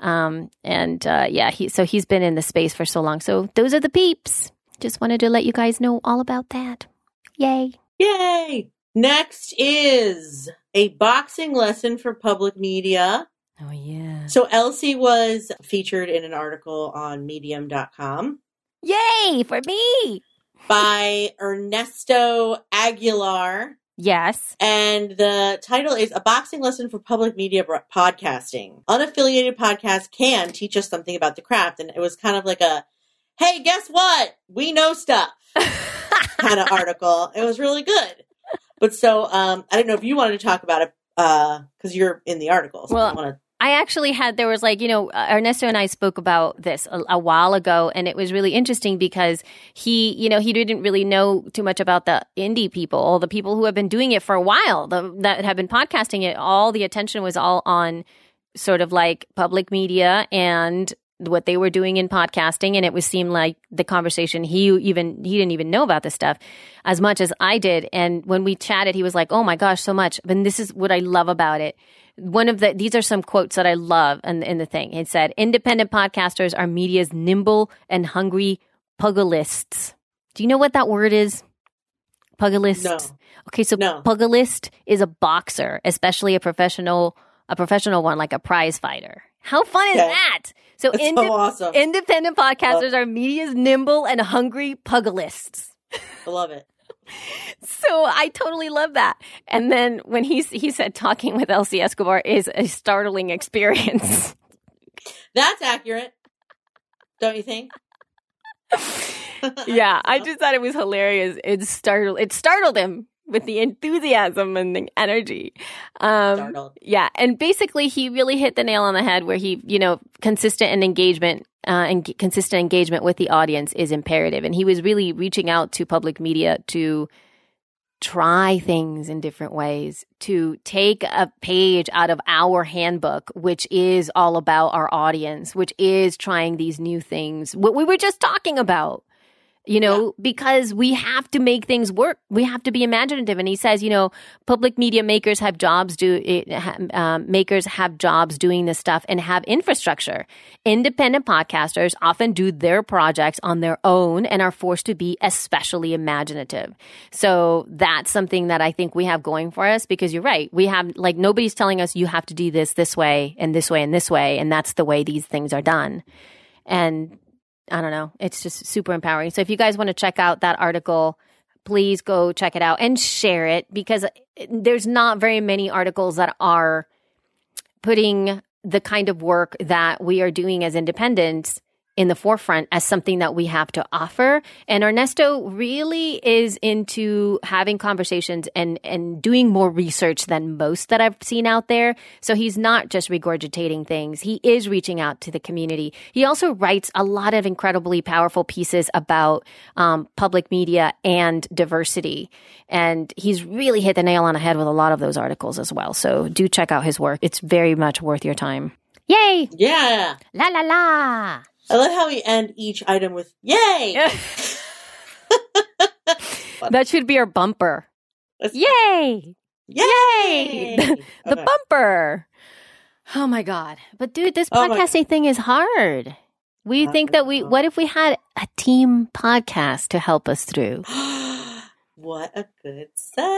He's been in the space for so long. So those are the peeps. Just wanted to let you guys know all about that. Yay. Yay. Next is a boxing lesson for public media. Oh, yeah. So Elsie was featured in an article on medium.com. Yay for me. By Ernesto Aguilar. Yes. And the title is A Boxing Lesson for Public Media Podcasting. Unaffiliated podcasts can teach us something about the craft. And it was kind of like a, hey, guess what? We know stuff kind of article. It was really good. But so I didn't know if you wanted to talk about it because you're in the article. So I actually there was Ernesto and I spoke about this a while ago, and it was really interesting because he didn't really know too much about the indie people, all the people who have been doing it for a while, that have been podcasting it. All the attention was all on sort of like public media and what they were doing in podcasting. And it seemed like the conversation, he didn't even know about this stuff as much as I did. And when we chatted, he was like, oh my gosh, so much. And this is what I love about it. These are some quotes that I love in the thing. It said, independent podcasters are media's nimble and hungry pugilists. Do you know what that word is? Pugilists? No. Okay, so No. pugilist is a boxer, especially a professional one, like a prize fighter. How fun is Okay. that? So, That's so awesome. independent podcasters are media's nimble and hungry pugilists. I love it. So I totally love that. And then when he said talking with Elsie Escobar is a startling experience. That's accurate. Don't you think? Yeah, I just thought it was hilarious. It startled him with the enthusiasm and the energy. Startled. Yeah, and basically he really hit the nail on the head where he, consistent engagement with the audience is imperative. And he was really reaching out to public media to try things in different ways, to take a page out of our handbook, which is all about our audience, which is trying these new things, what we were just talking about. Because we have to make things work. We have to be imaginative. And he says, public media makers have jobs makers have jobs doing this stuff and have infrastructure. Independent podcasters often do their projects on their own and are forced to be especially imaginative. So that's something that I think we have going for us, because you're right. We have, nobody's telling us you have to do this way and this way and this way. And that's the way these things are done. And I don't know. It's just super empowering. So if you guys want to check out that article, please go check it out and share it, because there's not very many articles that are putting the kind of work that we are doing as independents in the forefront as something that we have to offer. And Ernesto really is into having conversations and doing more research than most that I've seen out there. So he's not just regurgitating things. He is reaching out to the community. He also writes a lot of incredibly powerful pieces about public media and diversity. And he's really hit the nail on the head with a lot of those articles as well. So do check out his work. It's very much worth your time. Yay! Yeah. La la la! I love how we end each item with "Yay!" That should be our bumper. Yay! Yay! The Okay. bumper. Oh my God. But dude, this podcasting thing is hard. We think that what if we had a team podcast to help us through? What a good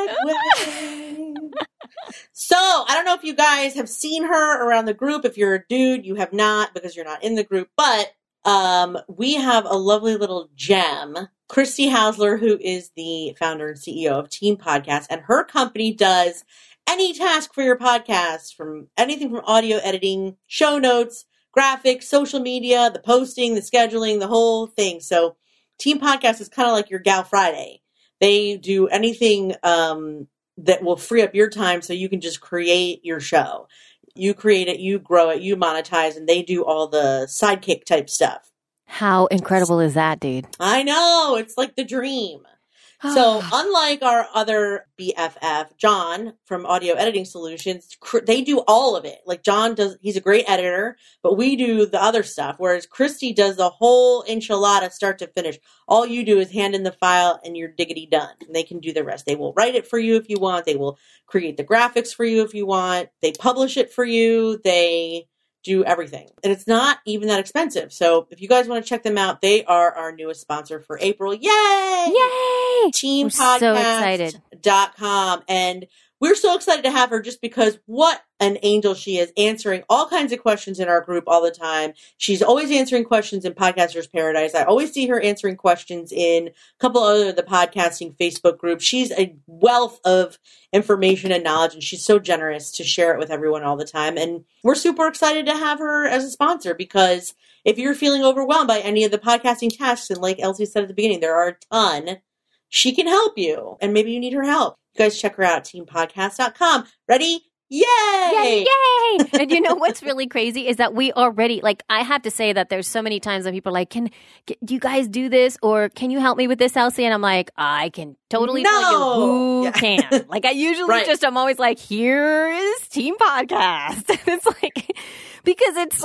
segue. So, I don't know if you guys have seen her around the group. If you're a dude, you have not, because you're not in the group. But we have a lovely little gem, Christy Hausler, who is the founder and CEO of Team Podcast. And her company does any task for your podcast, from anything from audio editing, show notes, graphics, social media, the posting, the scheduling, the whole thing. So Team Podcast is kind of like your Gal Friday. They do anything that will free up your time so you can just create your show. You create it, you grow it, you monetize, and they do all the sidekick type stuff. How incredible is that, dude? I know, it's like the dream. So unlike our other BFF, John from Audio Editing Solutions, they do all of it. Like John he's a great editor, but we do the other stuff. Whereas Christy does the whole enchilada start to finish. All you do is hand in the file and you're diggity done. And they can do the rest. They will write it for you if you want. They will create the graphics for you if you want. They publish it for you. They do everything. And it's not even that expensive. So if you guys want to check them out, they are our newest sponsor for April. Yay! Yay! Teampodcast.com. And we're so excited to have her just because what an angel she is, answering all kinds of questions in our group all the time. She's always answering questions in Podcasters Paradise. I always see her answering questions in a couple other of the podcasting Facebook groups. She's a wealth of information and knowledge, and she's so generous to share it with everyone all the time. And we're super excited to have her as a sponsor, because if you're feeling overwhelmed by any of the podcasting tasks, and like Elsie said at the beginning, there are a ton, she can help you. And maybe you need her help. You guys check her out at teampodcast.com. Ready? Yay! Yay! Yay! And you know what's really crazy is that we already, I have to say that there's so many times when people are like, do you guys do this? Or can you help me with this, Elsie? And I'm like, I can totally tell you who can. I usually I'm always like, here is Team Podcast. It's because it's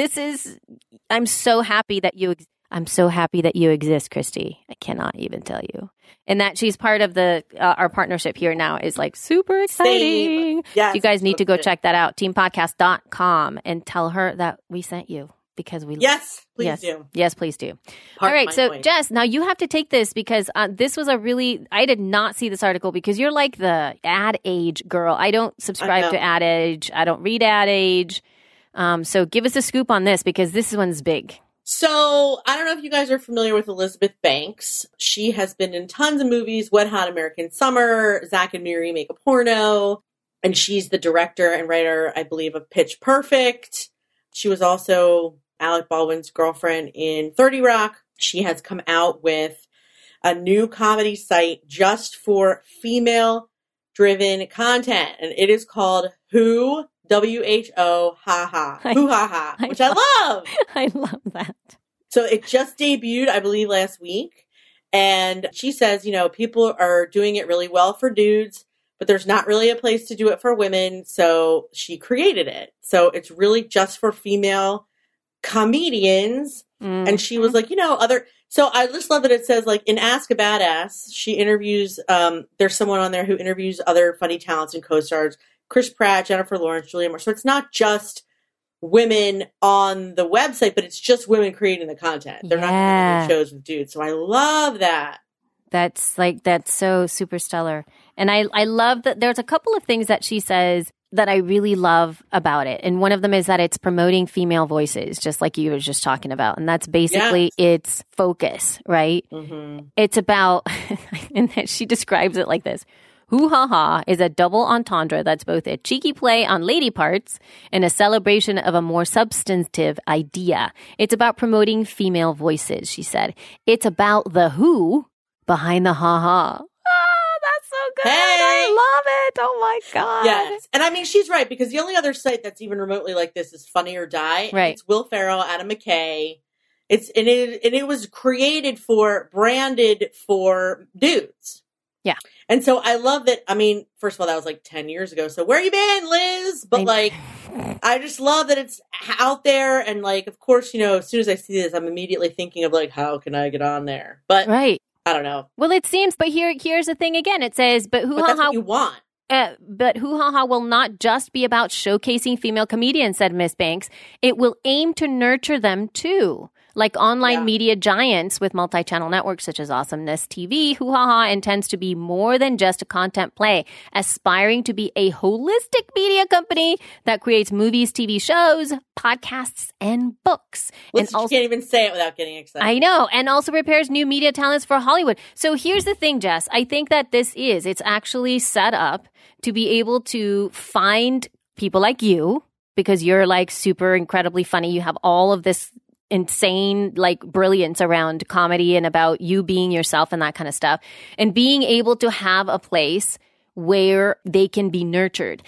I'm so happy that you exist, Christy. I cannot even tell you. And that she's part of our partnership here now is super exciting. Yes, you guys need to go check that out, teampodcast.com, and tell her that we sent you. because we Yes, please yes. do. Yes, please do. Part All right, my so point. Jess, now you have to take this because this was I did not see this article because you're like the Ad Age girl. I don't subscribe to Ad Age. I don't read Ad Age. So give us a scoop on this because this one's big. So, I don't know if you guys are familiar with Elizabeth Banks. She has been in tons of movies, Wet Hot American Summer, Zack and Miri Make a Porno, and she's the director and writer, I believe, of Pitch Perfect. She was also Alec Baldwin's girlfriend in 30 Rock. She has come out with a new comedy site just for female-driven content, and it is called Who, W-H-O, Ha Ha, Who Ha Ha, which I love. I love that. So it just debuted, I believe, last week, and she says, people are doing it really well for dudes, but there's not really a place to do it for women, so she created it. So it's really just for female comedians. And she was like, so I just love that it says, like, in Ask a Badass, she interviews, there's someone on there who interviews other funny talents and co-stars, Chris Pratt, Jennifer Lawrence, Julia Moore. So it's not just women on the website, but it's just women creating the content. They're not doing shows with dudes. So I love that. That's so super stellar. And I love that there's a couple of things that she says that I really love about it. And one of them is that it's promoting female voices, just like you were just talking about. And that's basically its focus, right? Mm-hmm. It's about, and she describes it like this. Hoo Ha Ha is a double entendre that's both a cheeky play on lady parts and a celebration of a more substantive idea. It's about promoting female voices, she said. It's about the who behind the ha ha. Oh, that's so good. Hey! I love it. Oh my God. Yes. And I mean, she's right, because the only other site that's even remotely like this is Funny or Die. Right. It's Will Ferrell, Adam McKay. It was branded for dudes. Yeah. And so I love that. I mean, first of all, that was like 10 years ago. So where you been, Liz? But I just love that it's out there. And like, of course, as soon as I see this, I'm immediately thinking of like, how can I get on there? But right. I don't know. Well, it seems, but here's the thing again. It says, but that's what you want. But Hoo Ha Ha will not just be about showcasing female comedians, said Miss Banks. It will aim to nurture them too. Like online media giants with multi-channel networks such as Awesomeness TV, Hoo Ha Ha intends to be more than just a content play, aspiring to be a holistic media company that creates movies, TV shows, podcasts, and books. You can't even say it without getting excited. I know. And also prepares new media talents for Hollywood. So here's the thing, Jess. I think that it's actually set up to be able to find people like you, because you're like super incredibly funny. You have all of this insane like brilliance around comedy and about you being yourself and that kind of stuff, and being able to have a place where they can be nurtured.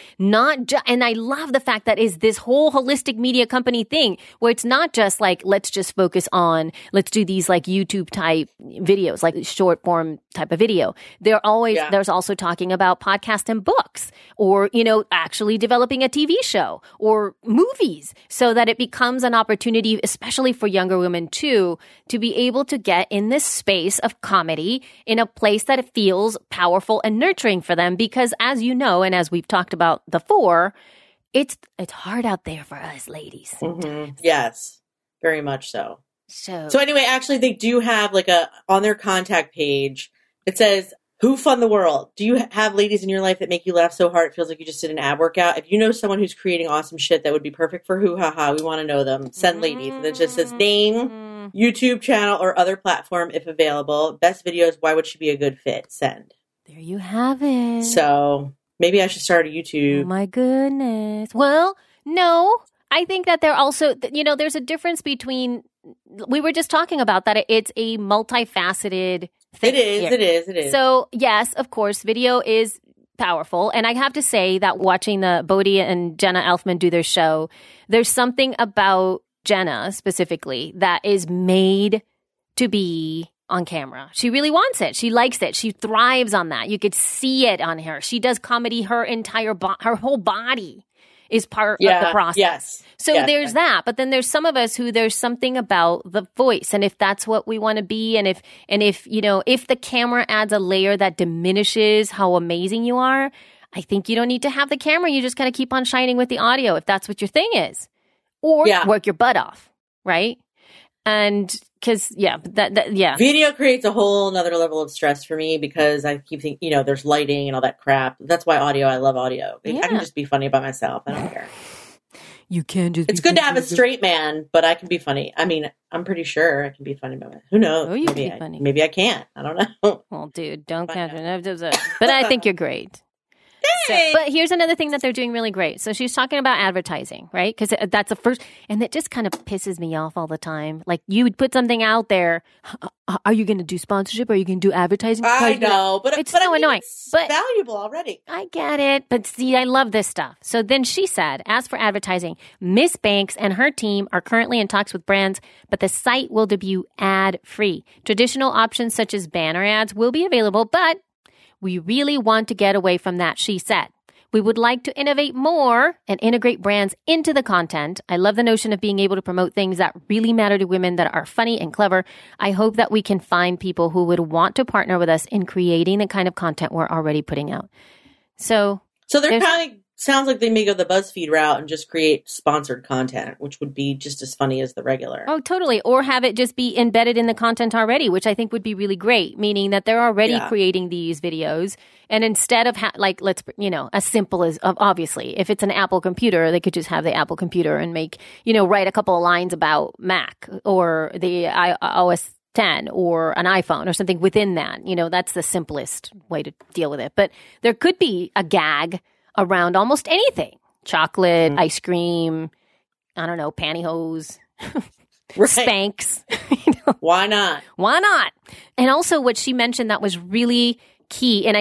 And I love the fact that is this whole holistic media company thing where it's not just like, let's just focus on, let's do these like YouTube type videos, like short form type of video. There's also talking about podcast and books, or, actually developing a TV show or movies, so that it becomes an opportunity, especially for younger women too, to be able to get in this space of comedy in a place that it feels powerful and nurturing for them. Because as you know, and as we've talked about before, it's hard out there for us ladies sometimes. Mm-hmm. Yes, very much so. So anyway, actually, they do have like on their contact page, it says, who fund the world? Do you have ladies in your life that make you laugh so hard it feels like you just did an ab workout? If you know someone who's creating awesome shit that would be perfect for Hoo Ha Ha, we want to know them. Send ladies. And it just says name, YouTube channel, or other platform if available. Best videos, why would she be a good fit? Send. There you have it. So maybe I should start a YouTube. Oh my goodness. Well, no, I think that there also, there's a difference between, we were just talking about that it's a multifaceted thing. It is. So yes, of course, video is powerful. And I have to say that watching the Bodhi and Jenna Elfman do their show, there's something about Jenna specifically that is made to be on camera. She really wants it. She likes it. She thrives on that. You could see it on her. She does comedy. Her entire her whole body is part of the process. Yes. So there's that. But then there's some of us who there's something about the voice, and if that's what we want to be, and if if the camera adds a layer that diminishes how amazing you are, I think you don't need to have the camera. You just kind of keep on shining with the audio if that's what your thing is, or work your butt off. right? And because, yeah. Video creates a whole nother level of stress for me because I keep thinking, there's lighting and all that crap. That's why I love audio. I can just be funny by myself. I don't care. You can just. It's good to have a straight man, but I can be funny. I mean, I'm pretty sure I can be funny by myself. Who knows? Oh, you can be funny. Maybe I can't. I don't know. Well, dude, don't catch it. But I think you're great. Hey! But here's another thing that they're doing really great. So she's talking about advertising, right? Because that's the first, and that just kind of pisses me off all the time. Like, you would put something out there. Are you going to do sponsorship? Are you going to do advertising? I know, but it's so annoying. It's but valuable already. I get it, but see, I love this stuff. So then she said, as for advertising, Miss Banks and her team are currently in talks with brands, but the site will debut ad-free. Traditional options such as banner ads will be available, but we really want to get away from that, she said. We would like to innovate more and integrate brands into the content. I love the notion of being able to promote things that really matter to women that are funny and clever. I hope that we can find people who would want to partner with us in creating the kind of content we're already putting out. So they're kind of sounds like they may go the BuzzFeed route and just create sponsored content, which would be just as funny as the regular. Oh, totally. Or have it just be embedded in the content already, which I think would be really great, meaning that they're already creating these videos. And instead of as simple as, obviously, if it's an Apple computer, they could just have the Apple computer and make, write a couple of lines about Mac or the iOS 10 or an iPhone or something within that. That's the simplest way to deal with it. But there could be a gag around almost anything. Chocolate, ice cream, I don't know, pantyhose, Spanx. Why not? Why not? And also what she mentioned that was really key, and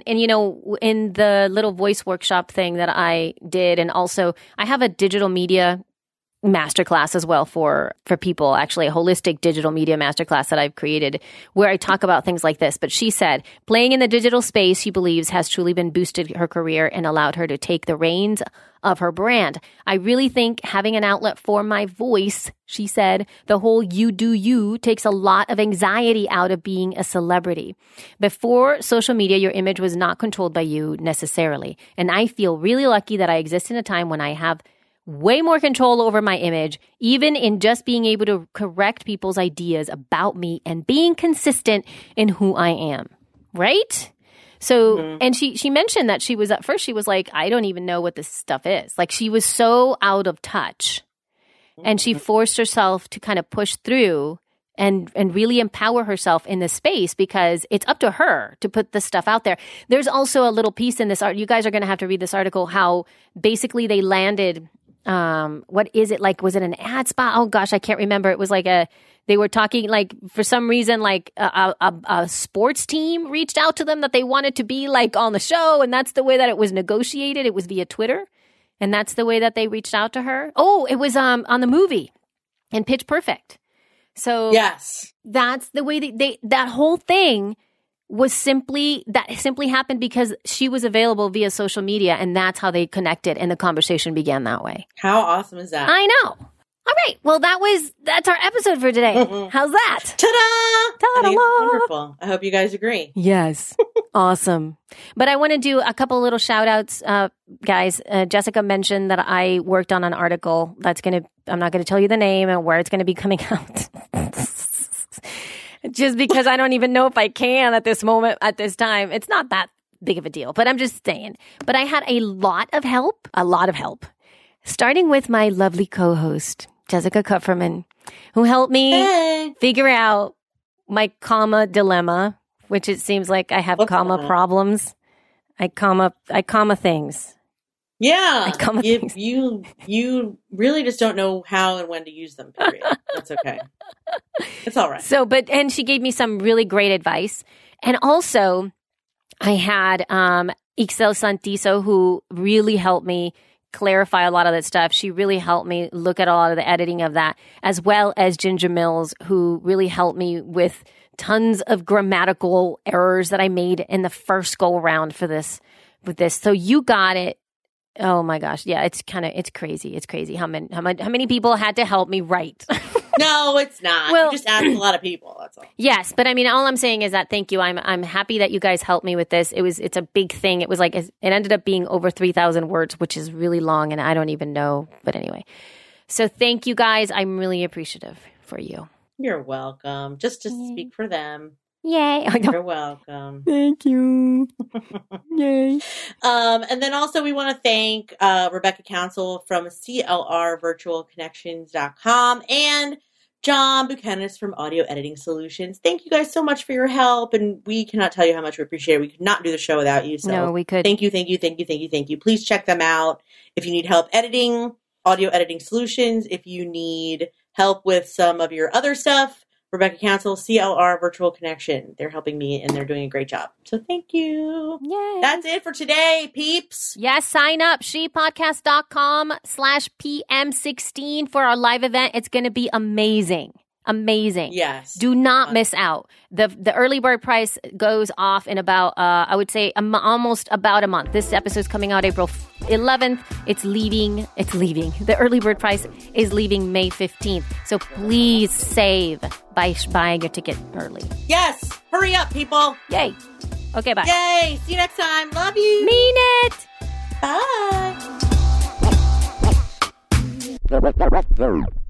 in the little voice workshop thing that I did, and also I have a digital media masterclass as well for people, actually a holistic digital media masterclass that I've created where I talk about things like this. But she said, playing in the digital space, she believes, has truly been boosted her career and allowed her to take the reins of her brand. I really think having an outlet for my voice, she said, the whole you do you takes a lot of anxiety out of being a celebrity. Before social media, your image was not controlled by you necessarily. And I feel really lucky that I exist in a time when I have way more control over my image, even in just being able to correct people's ideas about me and being consistent in who I am. Right? So, and she mentioned that at first she was like, I don't even know what this stuff is. Like, she was so out of touch, and she forced herself to kind of push through and really empower herself in this space because it's up to her to put this stuff out there. There's also a little piece in this art. You guys are going to have to read this article, how basically they landed. What is it like? Was it an ad spot? Oh gosh, I can't remember. It was like they were talking like for some reason, like a sports team reached out to them that they wanted to be like on the show. And that's the way that it was negotiated. It was via Twitter. And that's the way that they reached out to her. Oh, it was, on the movie in Pitch Perfect. So yes, that's the way that whole thing simply happened because she was available via social media, and that's how they connected, and the conversation began that way. How awesome is that? I know. All right. Well, that's our episode for today. How's that? Ta-da! Ta-da! Wonderful. I hope you guys agree. Yes. Awesome. But I want to do a couple little shout outs, guys. Jessica mentioned that I worked on an article I'm not going to tell you the name and where it's going to be coming out. Just because I don't even know if I can at this moment, at this time. It's not that big of a deal, but I'm just saying. But I had a lot of help, starting with my lovely co-host, Jessica Kupferman, who helped me figure out my comma dilemma, which it seems like I have comma problems. I comma things. Yeah, you really just don't know how and when to use them, period. That's okay. It's all right. And she gave me some really great advice. And also, I had Ixel Santiso, who really helped me clarify a lot of that stuff. She really helped me look at a lot of the editing of that, as well as Ginger Mills, who really helped me with tons of grammatical errors that I made in the first go around for this. With this, so you got it. Oh my gosh. Yeah, it's crazy. It's crazy how many people had to help me write. No, it's not. Well, you just asked a lot of people. That's all. Yes, but I mean, all I'm saying is that thank you. I'm happy that you guys helped me with this. It's a big thing. It was like it ended up being over 3,000 words, which is really long, and I don't even know. But anyway, So thank you guys. I'm really appreciative for you. You're welcome. Just to speak for them. Yay. You're welcome. Thank you. Yay. And then also we want to thank Rebecca Council from CLRvirtualconnections.com and John Buchanan from Audio Editing Solutions. Thank you guys so much for your help, and we cannot tell you how much we appreciate it. We could not do the show without you. So No, we could. Thank you. Please check them out if you need help editing, Audio Editing Solutions. If you need help with some of your other stuff, Rebecca Council, CLR Virtual Connection. They're helping me, and they're doing a great job. So thank you. Yay. That's it for today, peeps. Yes, sign up, shepodcast.com/PM16 for our live event. It's going to be amazing. Amazing. Yes. Do not miss out. The early bird price goes off in about, I would say, almost about a month. This episode's coming out April 11th. It's leaving. The early bird price is leaving May 15th. So please save by buying your ticket early. Yes. Hurry up, people. Yay. Okay, bye. Yay. See you next time. Love you. Mean it. Bye.